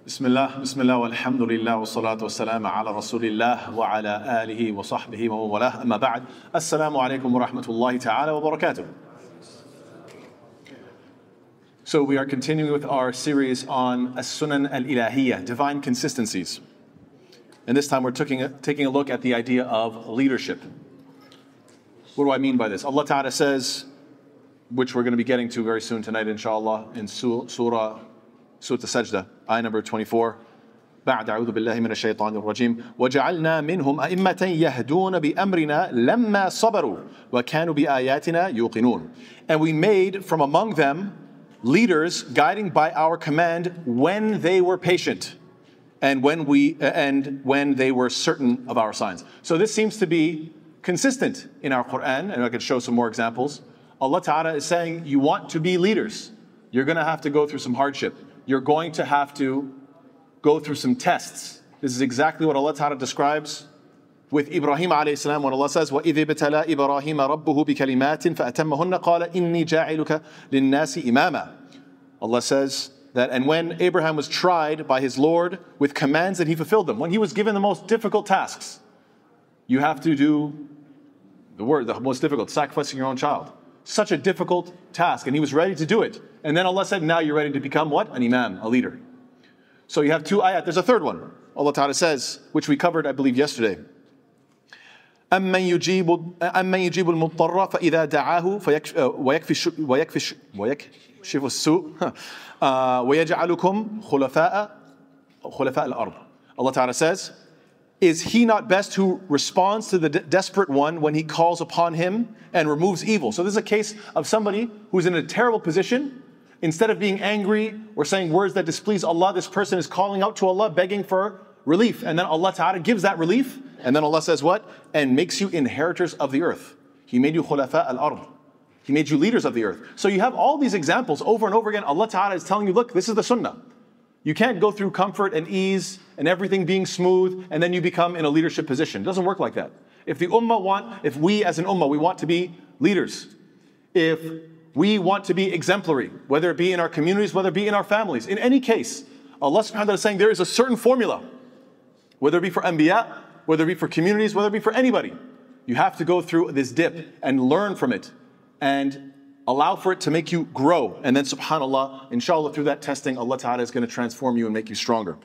Bismillah, walhamdulillah, wa salatu wa salam ala rasulillah wa ala alihi wa sahbihi wa walah, amma ba'd. Assalamu alaikum wa rahmatullahi ta'ala wa barakatuh. So we are continuing with our series on As-Sunan al-Ilahiyya, divine consistencies. And this time we're taking a look at the idea of leadership. What do I mean by this? Allah Ta'ala says, which we're going to be getting to very soon tonight inshallah, in Surah Al-Sajdah, ayah number 24. بعد أعوذ بالله من الشيطان الرجيم وجعلنا منهم أئمة يهدون بأمرنا لما صبروا وكانوا بآياتنا يوقنون. And we made from among them leaders guiding by our command when they were patient and when they were certain of our signs. So this seems to be consistent in our Quran, and I could show some more examples. Allah Ta'ala is saying, you want to be leaders, you're going to have to go through some hardship. You're going to have to go through some tests. This is exactly what Allah Ta'ala describes with Ibrahim alayhi salam when Allah says, وَإِذِ ابْتَلَى إِبْرَاهِيمَ رَبُّهُ بِكَلِمَاتٍ فَأَتَمَّهُنَّ قَالَ إِنِّي جَاعِلُكَ لِلنَّاسِ إِمَامًا. Allah says that, and when Abraham was tried by his Lord with commands and he fulfilled them, when he was given the most difficult tasks, you have to do the most difficult, sacrificing your own child. Such a difficult task, and he was ready to do it. And then Allah said, now you're ready to become what? An imam, a leader. So you have two ayat. There's a third one. Allah Ta'ala says, which we covered, I believe, yesterday. أَمَّنْ يُجِيبُ الْمُضْطَرَّ فَإِذَا دَعَاهُ وَيَكْشِفُ السُّوءَ وَيَجْعَلُكُمْ خُلَفَاءَ الْأَرْضِ. Allah Ta'ala says, is he not best who responds to the desperate one when he calls upon him and removes evil? So this is a case of somebody who's in a terrible position. Instead of being angry or saying words that displease Allah, this person is calling out to Allah, begging for relief. And then Allah Ta'ala gives that relief. And then Allah says what? And makes you inheritors of the earth. He made you khulafa al-ard. He made you leaders of the earth. So you have all these examples over and over again. Allah Ta'ala is telling you, look, this is the sunnah. You can't go through comfort and ease and everything being smooth and then you become in a leadership position. It doesn't work like that. If we as an ummah, we want to be leaders, if we want to be exemplary, whether it be in our communities, whether it be in our families, in any case, Allah subhanahu wa ta'ala is saying there is a certain formula, whether it be for anbiya, whether it be for communities, whether it be for anybody. You have to go through this dip and learn from it and allow for it to make you grow. And then subhanAllah, inshallah, through that testing, Allah Ta'ala is going to transform you and make you stronger.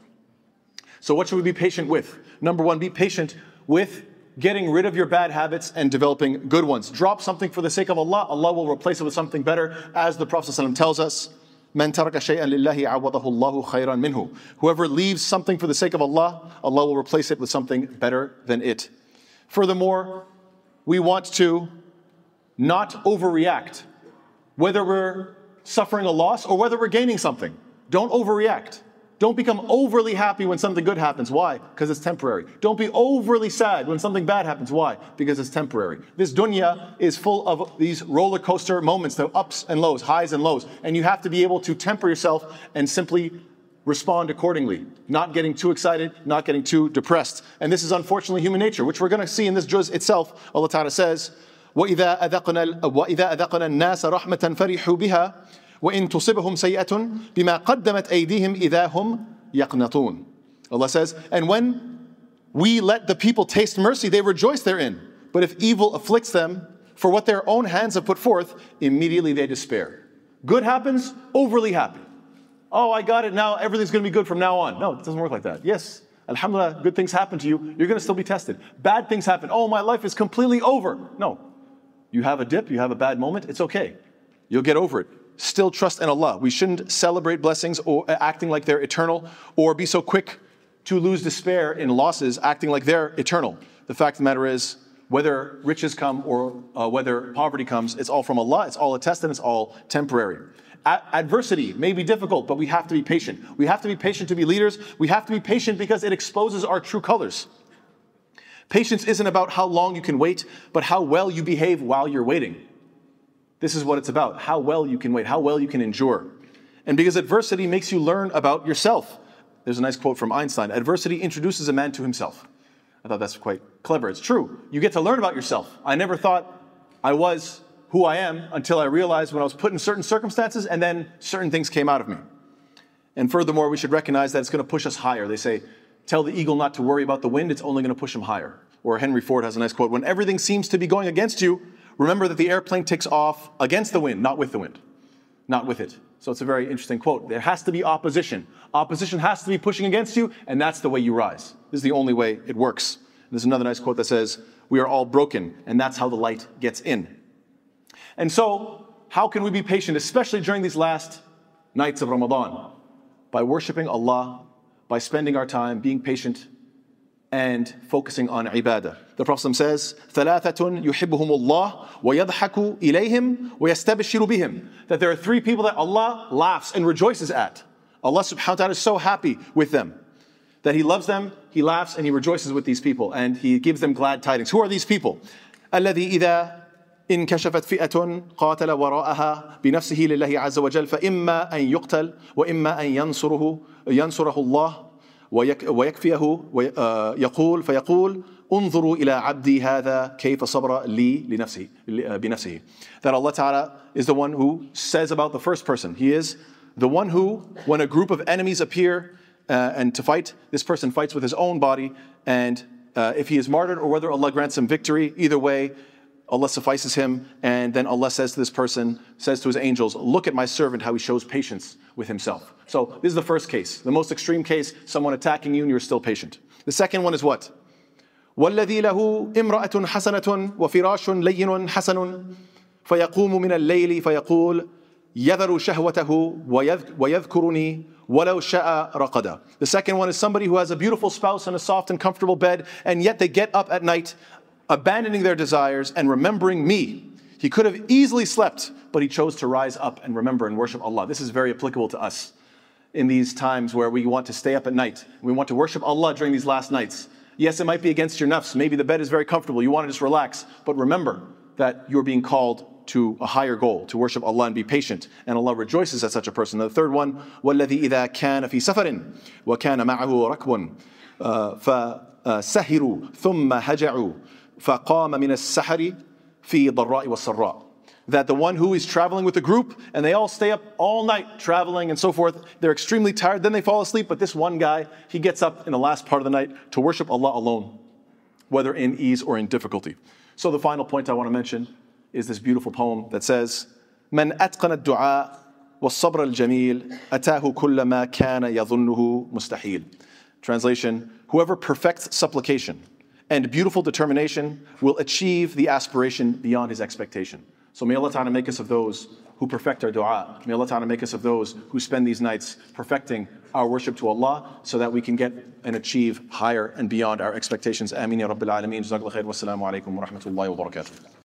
So what should we be patient with? Number one, be patient with getting rid of your bad habits and developing good ones. Drop something for the sake of Allah, Allah will replace it with something better. As the Prophet ﷺ tells us, مَنْ تَرَكَ شَيْئًا لِلَّهِ عَوَضَهُ اللَّهُ خَيْرًا مِنْهُ. Whoever leaves something for the sake of Allah, Allah will replace it with something better than it. Furthermore, we want to not overreact. Whether we're suffering a loss or whether we're gaining something. Don't overreact. Don't become overly happy when something good happens. Why? Because it's temporary. Don't be overly sad when something bad happens. Why? Because it's temporary. This dunya is full of these roller coaster moments, the ups and lows, highs and lows. And you have to be able to temper yourself and simply respond accordingly. Not getting too excited, not getting too depressed. And this is unfortunately human nature, which we're going to see in this juz itself. Allah Ta'ala says, وَإِذَا أَذَقْنَا النَّاسَ رَحْمَةً فَرِحُوا بِهَا وَإِن تُصِبْهُمْ سَيِّئَةٌ بِمَا قَدَّمَتْ أَيْدِيهِمْ إِذَا هُمْ يَقْنَطُونَ. Allah says, and when we let the people taste mercy, they rejoice therein. But if evil afflicts them for what their own hands have put forth, immediately they despair. Good happens, overly happy. Oh, I got it now, everything's going to be good from now on. No, it doesn't work like that. Yes, alhamdulillah, good things happen to you, you're going to still be tested. Bad things happen. Oh, my life is completely over. No. You have a dip, you have a bad moment, it's okay. You'll get over it. Still trust in Allah. We shouldn't celebrate blessings or acting like they're eternal, or be so quick to lose despair in losses, acting like they're eternal. The fact of the matter is, whether riches come or whether poverty comes, it's all from Allah, it's all a test and it's all temporary. Adversity may be difficult, but we have to be patient. We have to be patient to be leaders. We have to be patient because it exposes our true colors. Patience isn't about how long you can wait, but how well you behave while you're waiting. This is what it's about, how well you can wait, how well you can endure. And because adversity makes you learn about yourself. There's a nice quote from Einstein, adversity introduces a man to himself. I thought that's quite clever. It's true. You get to learn about yourself. I never thought I was who I am until I realized when I was put in certain circumstances and then certain things came out of me. And furthermore, we should recognize that it's going to push us higher. They say, tell the eagle not to worry about the wind, it's only going to push him higher. Or Henry Ford has a nice quote, when everything seems to be going against you, remember that the airplane takes off against the wind, not with the wind, not with it. So it's a very interesting quote. There has to be opposition. Opposition has to be pushing against you, and that's the way you rise. This is the only way it works. There's another nice quote that says, we are all broken, and that's how the light gets in. And so, how can we be patient, especially during these last nights of Ramadan? By worshiping Allah, by spending our time being patient and focusing on ibadah. The Prophet says, ثَلَاثَةٌ يُحِبُّهُمُ اللَّهُ وَيَضْحَكُ إِلَيْهِمْ وَيَسْتَبْشِرُ بِهِمْ. That there are three people that Allah laughs and rejoices at. Allah subhanahu wa ta'ala is so happy with them that He loves them, He laughs, and He rejoices with these people, and He gives them glad tidings. Who are these people? الَّذِي إِذَا انكشفت فئة قاتل وراءها بنفسه لله عز وجل فإما أن يقتل وإما أن ينصره الله ويكفيه يقول فيقول انظروا إلى عبدي هذا كيف صبر لي بنفسه. That Allah Ta'ala is the one who says about the first person. He is the one who, when a group of enemies appear and to fight, this person fights with his own body, and if he is martyred or whether Allah grants him victory, either way, Allah suffices him, and then Allah says to this person, says to His angels, look at my servant, how he shows patience with himself. So this is the first case. The most extreme case, someone attacking you and you're still patient. The second one is what? وَالَّذِي لَهُ إِمْرَأَةٌ حَسَنَةٌ وَفِرَاشٌ لَيِّنٌ حَسَنٌ فَيَقُومُ مِنَ اللَّيْلِ فَيَقُولُ يَذَرُ شَهْوَتَهُ وَيَذْكُرُنِي وَلَوْ شَاءَ رَقَدَ. The second one is somebody who has a beautiful spouse and a soft and comfortable bed, and yet they get up at night abandoning their desires and remembering me. He could have easily slept, but he chose to rise up and remember and worship Allah. This is very applicable to us in these times where we want to stay up at night. We want to worship Allah during these last nights. Yes, it might be against your nafs. Maybe the bed is very comfortable. You want to just relax. But remember that you're being called to a higher goal, to worship Allah and be patient. And Allah rejoices at such a person. The third one, وَالَّذِي إِذَا كَانَ فِي سَفَرٍ وَكَانَ مَعَهُ رَكْبٌ فَسَهِرُوا ثُمَّ هَجَعُوا فَقَامَ مِنَ السَّحَرِ فِي ضَرَّاءِ وَالسَّرَّاءِ. That the one who is traveling with a group and they all stay up all night traveling and so forth, they're extremely tired, then they fall asleep, but this one guy, he gets up in the last part of the night to worship Allah alone, whether in ease or in difficulty. So the final point I want to mention is this beautiful poem that says, مَنْ أَتْقَنَ الدُّعَاء وَالصَّبْرَ الْجَمِيلِ أَتَاهُ كُلَّ مَا كَانَ يَظُنُّهُ مُسْتَحِيلٌ. Translation, whoever perfects supplication and beautiful determination will achieve the aspiration beyond his expectation. So may Allah Ta'ala make us of those who perfect our dua. May Allah Ta'ala make us of those who spend these nights perfecting our worship to Allah so that we can get and achieve higher and beyond our expectations. Ameen ya Rabbil Alameen. Jazakallah khair. Wassalamu alaikum wa rahmatullahi wa barakatuh.